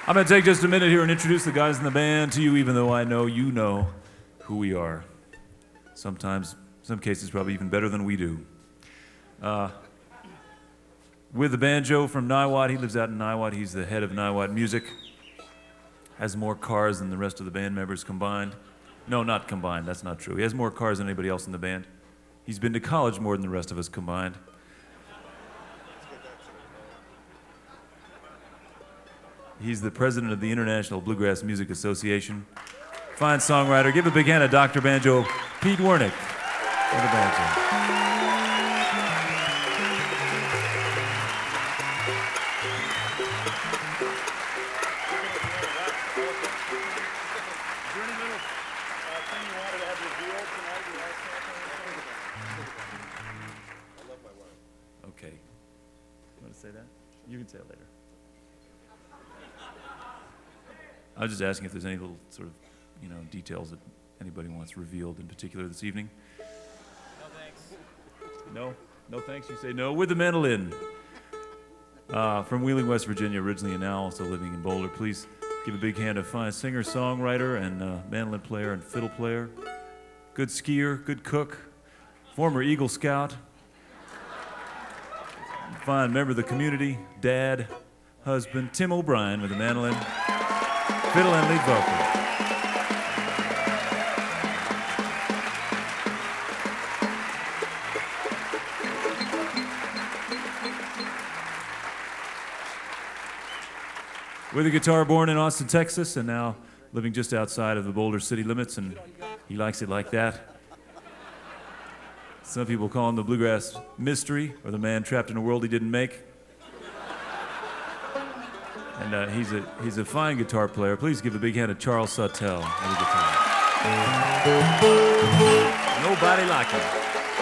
I'm going to take just a minute here and introduce the guys in the band to you, even though I know you know who we are. Sometimes, some cases, probably even better than we do. With the banjo from Niwot, he lives out in Niwot. He's the head of Niwot Music. Has more cars than the rest of the band members combined. No, not combined, that's not true. He has more cars than anybody else in the band. He's been to college more than the rest of us combined. He's the president of the International Bluegrass Music Association. Fine songwriter. Give a big hand to Dr. Banjo, Pete Wernick, for the banjo. Okay. You want to say that? You can say it later. I was just asking if there's any little sort of, details that anybody wants revealed in particular this evening. No thanks. No? No thanks? You say no? With the mandolin. From Wheeling, West Virginia, originally and now also living in Boulder. Please give a big hand to fine singer, songwriter, and mandolin player and fiddle player. Good skier, good cook, former Eagle Scout. Fine member of the community, dad, husband, Tim O'Brien with the mandolin, fiddle, and lead vocal. With a guitar, born in Austin, Texas, and now living just outside of the Boulder city limits, and he likes it like that. Some people call him the bluegrass mystery, or the man trapped in a world he didn't make. And he's a fine guitar player. Please give a big hand to Charles Sawtelle on the guitar. Nobody like him.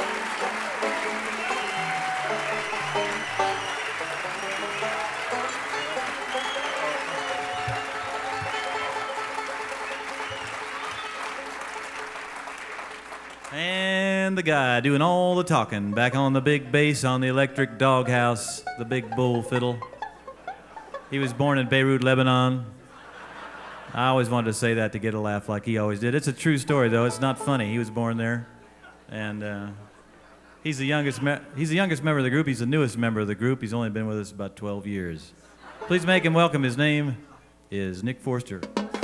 And the guy doing all the talking, back on the big bass on the electric doghouse, the big bull fiddle. He was born in Beirut, Lebanon. I always wanted to say that to get a laugh like he always did. It's a true story, though. It's not funny. He was born there. And he's the youngest member of the group. He's the newest member of the group. He's only been with us about 12 years. Please make him welcome. His name is Nick Forster.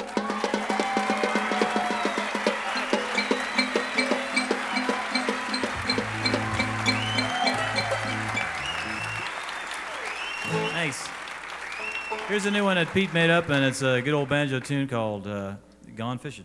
Nice. Here's a new one that Pete made up, and it's a good old banjo tune called Gone Fishing.